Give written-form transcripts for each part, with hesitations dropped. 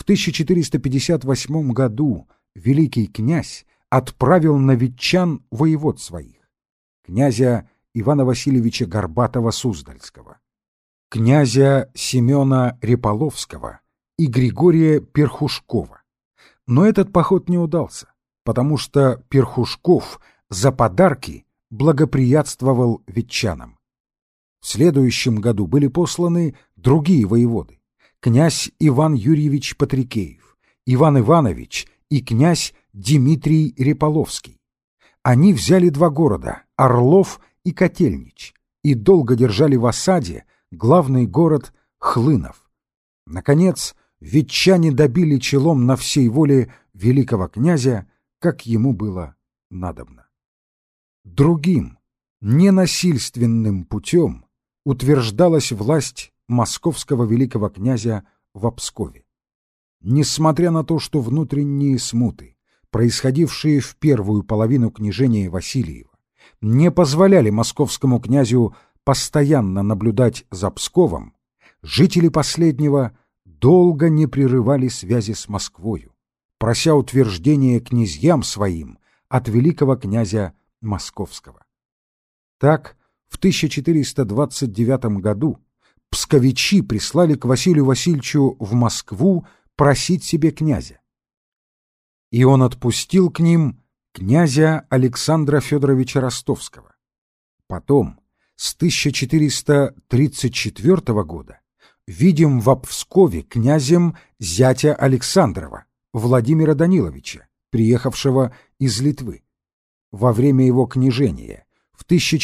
1458 году великий князь отправил на ветчан воевод своих: князя Ивана Васильевича Горбатова-Суздальского, князя Семена Реполовского и Григория Перхушкова. Но этот поход не удался, потому что Перхушков за подарки благоприятствовал ветчанам. В следующем году были посланы другие воеводы: князь Иван Юрьевич Патрикеев, Иван Иванович и князь Дмитрий Реполовский. Они взяли два города — Орлов и Котельнич, и долго держали в осаде главный город Хлынов. Наконец, ветчане добили челом на всей воле великого князя, как ему было надобно. Другим, ненасильственным путем утверждалась власть московского великого князя в Пскове. Несмотря на то, что внутренние смуты, происходившие в первую половину княжения Васильева, не позволяли московскому князю постоянно наблюдать за Псковом, жители последнего долго не прерывали связи с Москвою, прося утверждения князьям своим от великого князя Московского. Так, в 1429 году псковичи прислали к Василию Васильевичу в Москву просить себе князя. И он отпустил к ним князя Александра Федоровича Ростовского. Потом, с 1434 года, видим в Пскове князем зятя Александрова, Владимира Даниловича, приехавшего из Литвы. Во время его княжения в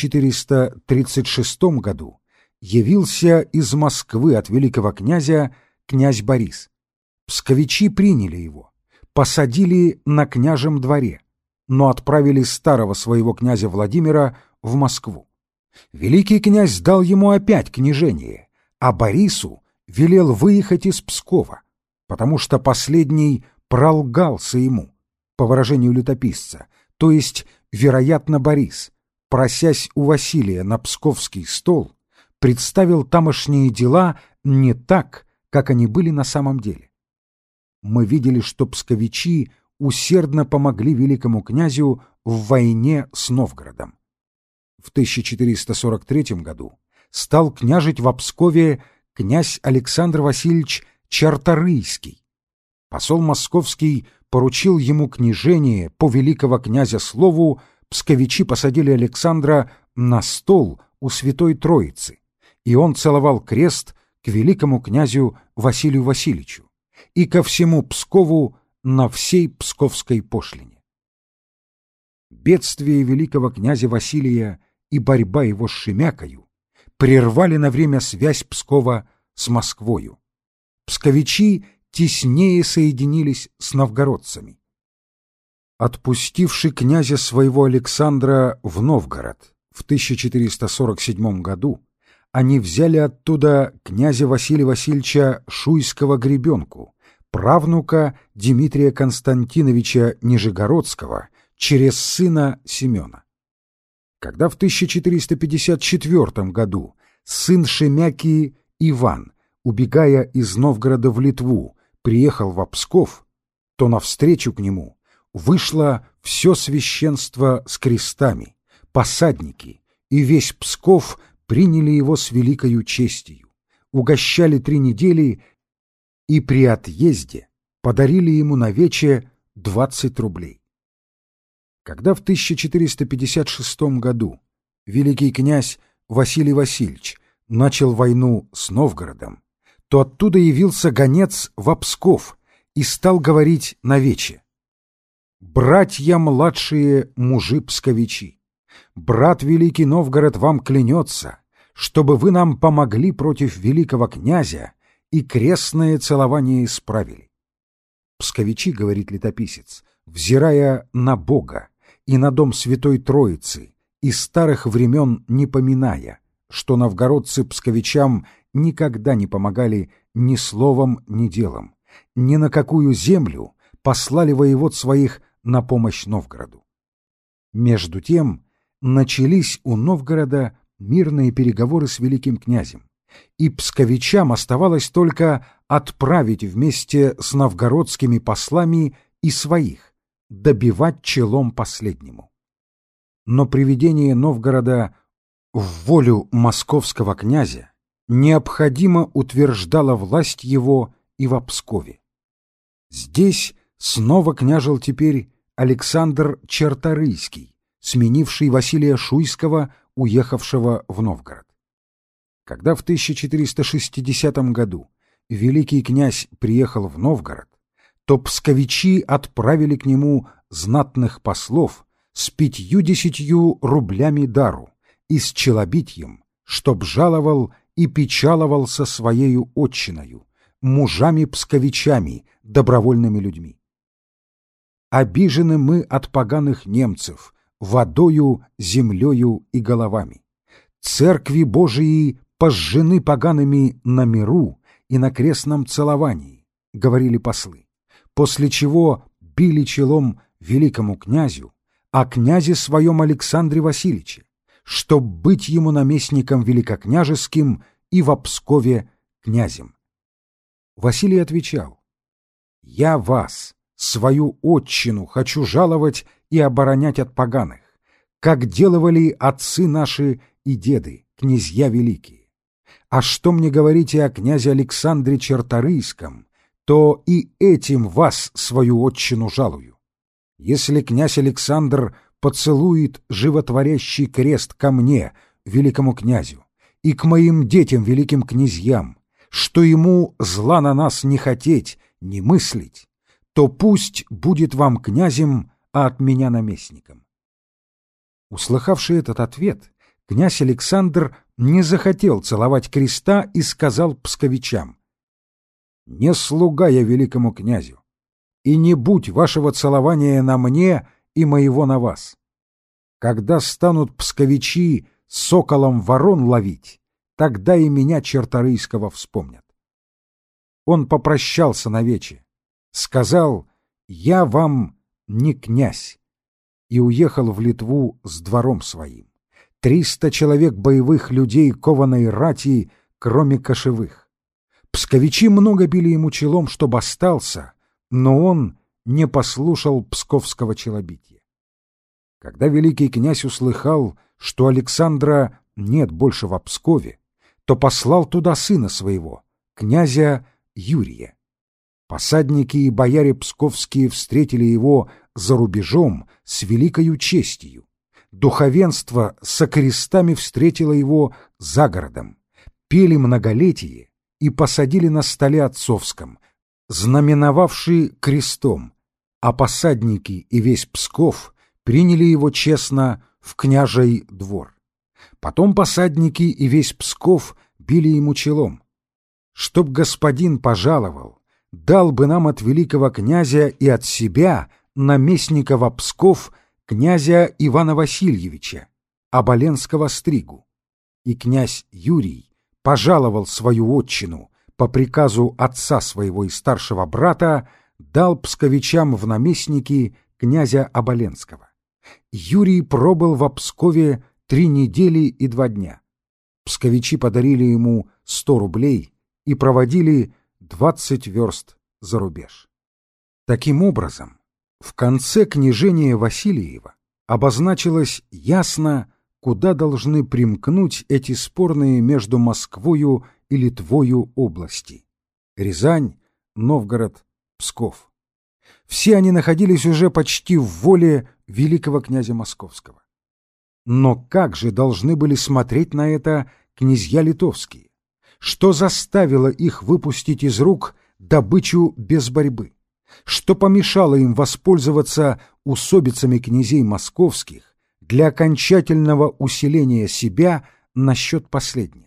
1436 году явился из Москвы от великого князя князь Борис. Псковичи приняли его, посадили на княжем дворе, но отправили старого своего князя Владимира в Москву. Великий князь дал ему опять княжение, а Борису велел выехать из Пскова, потому что последний пролгался ему, по выражению летописца, то есть, вероятно, Борис, просясь у Василия на псковский стол, представил тамошние дела не так, как они были на самом деле. Мы видели, что псковичи усердно помогли великому князю в войне с Новгородом. В 1443 году стал княжить в Пскове князь Александр Васильевич Чарторийский. Посол московский поручил ему княжение по великого князя слову, псковичи посадили Александра на стол у Святой Троицы, и он целовал крест к великому князю Василию Васильевичу и ко всему Пскову на всей псковской пошлине. Бедствие великого князя Василия и борьба его с Шемякою прервали на время связь Пскова с Москвою. Псковичи теснее соединились с новгородцами. Отпустивши князя своего Александра в Новгород в 1447 году, они взяли оттуда князя Василия Васильевича Шуйского-Гребенку, правнука Дмитрия Константиновича Нижегородского, через сына Семена. Когда в 1454 году сын Шемяки Иван, убегая из Новгорода в Литву, приехал в Псков, то навстречу к нему вышло все священство с крестами, посадники, и весь Псков приняли его с великою честью, угощали 3 недели и при отъезде подарили ему на вече 20 рублей. Когда в 1456 году великий князь Василий Васильевич начал войну с Новгородом, то оттуда явился гонец в Псков и стал говорить на вече: «Братья младшие мужи-псковичи, брат великий Новгород вам клянется, чтобы вы нам помогли против великого князя и крестное целование исправили». Псковичи, говорит летописец, взирая на Бога и на дом Святой Троицы, из старых времен не поминая, что новгородцы псковичам никогда не помогали ни словом, ни делом, ни на какую землю послали воевод своих на помощь Новгороду. Между тем начались у Новгорода мирные переговоры с великим князем, и псковичам оставалось только отправить вместе с новгородскими послами и своих, добивать челом последнему. Но приведение Новгорода в волю московского князя необходимо утверждало власть его и в Пскове. Здесь снова княжил теперь Александр Черторийский, сменивший Василия Шуйского, уехавшего в Новгород. Когда в 1460 году великий князь приехал в Новгород, то псковичи отправили к нему знатных послов с 50 рублями дару и с челобитьем, чтоб жаловал и печаловался своею отчиною, мужами-псковичами, добровольными людьми. Обижены мы от поганых немцев водою, землею и головами. Церкви Божии пожжены погаными на миру и на крестном целовании, говорили послы, после чего били челом великому князю, о князе своем Александре Васильевиче, чтоб быть ему наместником великокняжеским и в Пскове князем. Василий отвечал: «Я вас, свою отчину, хочу жаловать и оборонять от поганых, как делали отцы наши и деды, князья великие. А что мне говорите о князе Александре Черторийском, то и этим вас, свою отчину, жалую. Если князь Александр поцелует животворящий крест ко мне, великому князю, и к моим детям, великим князьям, что ему зла на нас не хотеть, не мыслить, то пусть будет вам князем, а от меня наместником». Услыхавший этот ответ, князь Александр не захотел целовать креста и сказал псковичам: «Не слуга я великому князю, и не будь вашего целования на мне и моего на вас. Когда станут псковичи соколом ворон ловить, тогда и меня Черторийского вспомнят». Он попрощался навече, сказал: «Я вам не князь», и уехал в Литву с двором своим. 300 человек боевых людей кованой рати, кроме кошевых. Псковичи много били ему челом, чтоб остался, но он не послушал псковского челобития. Когда великий князь услыхал, что Александра нет больше в Пскове, то послал туда сына своего, князя Юрия. Посадники и бояре псковские встретили его за рубежом с великою честью. Духовенство со крестами встретило его за городом, пели многолетие и посадили на столе отцовском, знаменовавший крестом, а посадники и весь Псков приняли его честно в княжий двор. Потом посадники и весь Псков били ему челом: «Чтоб господин пожаловал, дал бы нам от великого князя и от себя наместника во Псков князя Ивана Васильевича, оболенского стригу». И князь Юрий пожаловал свою отчину по приказу отца своего и старшего брата, дал псковичам в наместники князя Оболенского. Юрий пробыл во Пскове 3 недели и 2 дня. Псковичи подарили ему 100 рублей и проводили 20 верст за рубеж. Таким образом, в конце княжения Васильева обозначилось ясно, куда должны примкнуть эти спорные между Москвою и Литвою области: Рязань, Новгород, Псков. Все они находились уже почти в воле великого князя Московского. Но как же должны были смотреть на это князья литовские? Что заставило их выпустить из рук добычу без борьбы? Что помешало им воспользоваться усобицами князей московских для окончательного усиления себя насчет последних?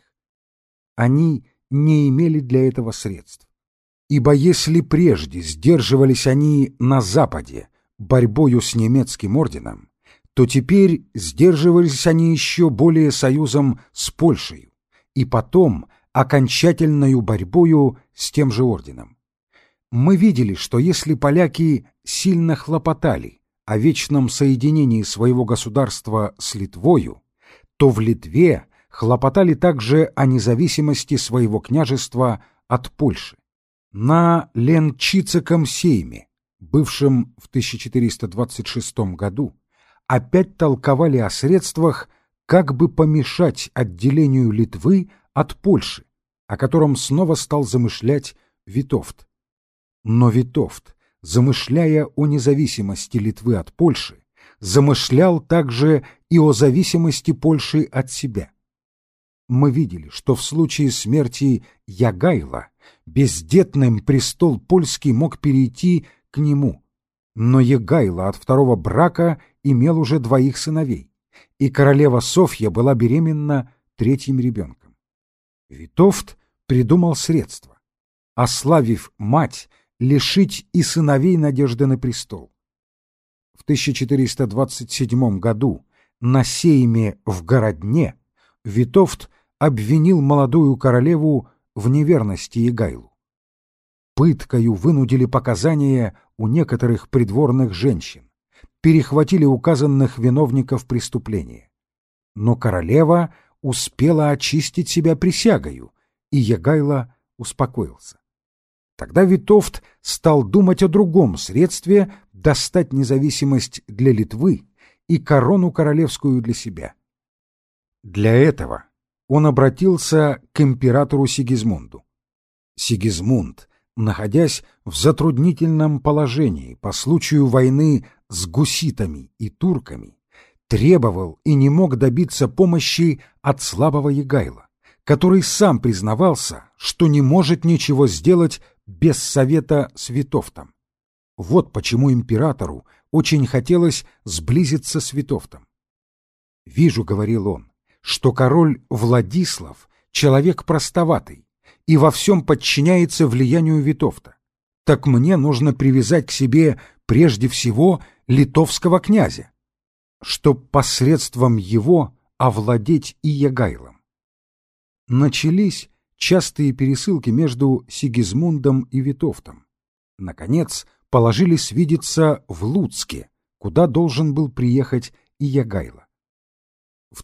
Они не имели для этого средств. Ибо если прежде сдерживались они на Западе борьбою с немецким орденом, то теперь сдерживались они еще более союзом с Польшей и потом окончательною борьбою с тем же орденом. Мы видели, что если поляки сильно хлопотали о вечном соединении своего государства с Литвою, то в Литве хлопотали также о независимости своего княжества от Польши. На Ленчицеком сейме, бывшем в 1426 году, опять толковали о средствах, как бы помешать отделению Литвы от Польши, о котором снова стал замышлять Витовт. Но Витовт, замышляя о независимости Литвы от Польши, замышлял также и о зависимости Польши от себя. Мы видели, что в случае смерти Ягайла бездетным престол польский мог перейти к нему, но Ягайло от второго брака имел уже двоих сыновей, и королева Софья была беременна третьим ребенком. Витовт придумал средство, ославив мать, лишить и сыновей надежды на престол. В 1427 году на сейме в Городне Витовт обвинил молодую королеву в неверности Ягайлу. Пыткою вынудили показания у некоторых придворных женщин, перехватили указанных виновников преступления. Но королева успела очистить себя присягою, и Ягайло успокоился. Тогда Витовт стал думать о другом средстве достать независимость для Литвы и корону королевскую для себя. Для этого он обратился к императору Сигизмунду. Сигизмунд, находясь в затруднительном положении по случаю войны с гуситами и турками, требовал и не мог добиться помощи от слабого Ягайла, который сам признавался, что не может ничего сделать без совета с Витовтом. Вот почему императору очень хотелось сблизиться с Витовтом. «Вижу, — говорил он, — что король Владислав — человек простоватый и во всем подчиняется влиянию Витовта. Так мне нужно привязать к себе прежде всего литовского князя, чтоб посредством его овладеть и Ягайлом». Начались частые пересылки между Сигизмундом и Витовтом. Наконец, положили свидеться в Луцке, куда должен был приехать и Ягайло. В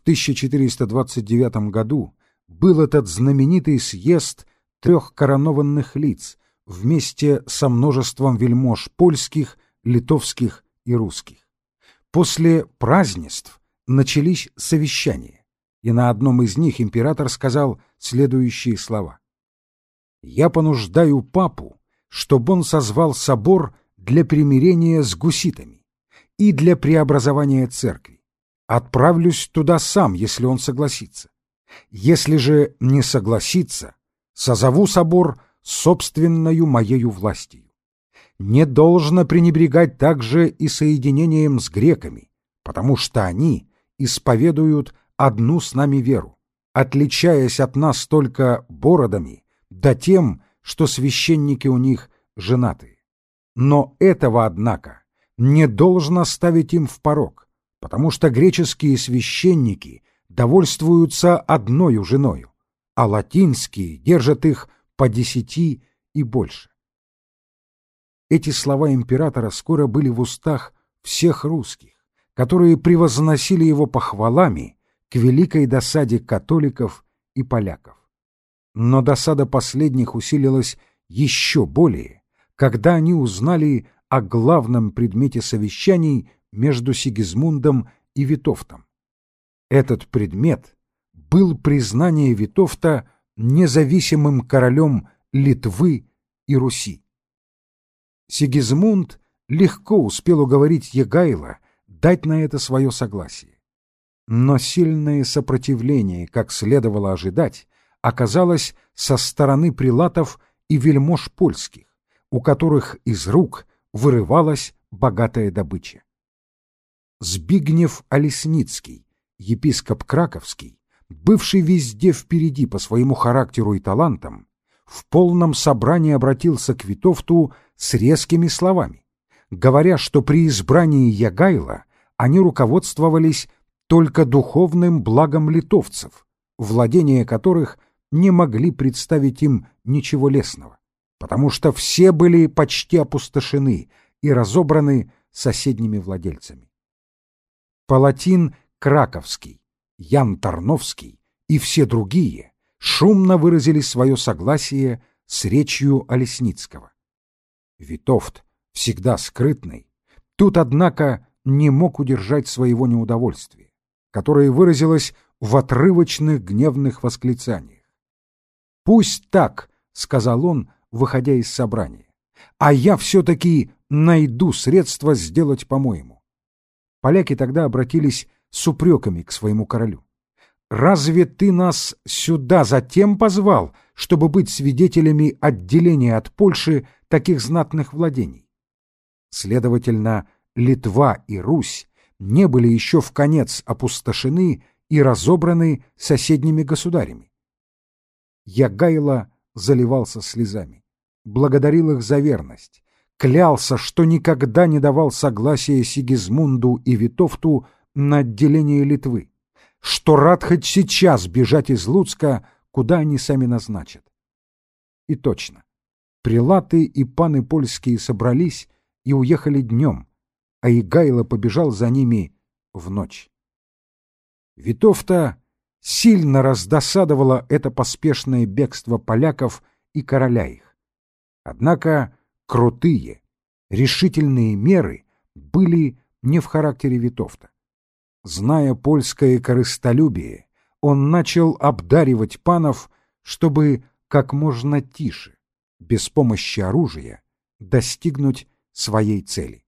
1429 году был этот знаменитый съезд 3 коронованных лиц вместе со множеством вельмож польских, литовских и русских. После празднеств начались совещания, и на одном из них император сказал следующие слова: «Я понуждаю папу, чтобы он созвал собор для примирения с гуситами и для преобразования церкви. Отправлюсь туда сам, если он согласится. Если же не согласится, созову собор собственною моею властью. Не должно пренебрегать также и соединением с греками, потому что они исповедуют одну с нами веру, отличаясь от нас только бородами, да тем, что священники у них женатые. Но этого, однако, не должно ставить им в порок, потому что греческие священники довольствуются одною женою, а латинские держат их по 10 и больше». Эти слова императора скоро были в устах всех русских, которые превозносили его похвалами к великой досаде католиков и поляков. Но досада последних усилилась еще более, когда они узнали о главном предмете совещаний между Сигизмундом и Витовтом. Этот предмет был признание Витовта независимым королем Литвы и Руси. Сигизмунд легко успел уговорить Ягайло дать на это свое согласие. Но сильное сопротивление, как следовало ожидать, оказалось со стороны прилатов и вельмож польских, у которых из рук вырывалась богатая добыча. Збигнев Олесницкий, епископ Краковский, бывший везде впереди по своему характеру и талантам, в полном собрании обратился к Витовту с резкими словами, говоря, что при избрании Ягайла они руководствовались только духовным благом литовцев, владения которых не могли представить им ничего лестного, потому что все были почти опустошены и разобраны соседними владельцами. Палатин Краковский, Ян Тарновский и все другие шумно выразили свое согласие с речью Олесницкого. Витовт, всегда скрытный, тут, однако, не мог удержать своего неудовольствия, которое выразилось в отрывочных гневных восклицаниях. «Пусть так», — сказал он, выходя из собрания, «а я все-таки найду средства сделать по-моему». Поляки тогда обратились с упреками к своему королю. «Разве ты нас сюда затем позвал, чтобы быть свидетелями отделения от Польши таких знатных владений?» Следовательно, Литва и Русь не были еще вконец опустошены и разобраны соседними государями. Ягайло заливался слезами, благодарил их за верность, клялся, что никогда не давал согласия Сигизмунду и Витовту на отделение Литвы, что рад хоть сейчас бежать из Луцка, куда они сами назначат. И точно, прелаты и паны польские собрались и уехали днем, а Ягайло побежал за ними в ночь. Витовта сильно раздосадовало это поспешное бегство поляков и короля их. Однако крутые, решительные меры были не в характере Витовта. Зная польское корыстолюбие, он начал обдаривать панов, чтобы как можно тише, без помощи оружия, достигнуть своей цели.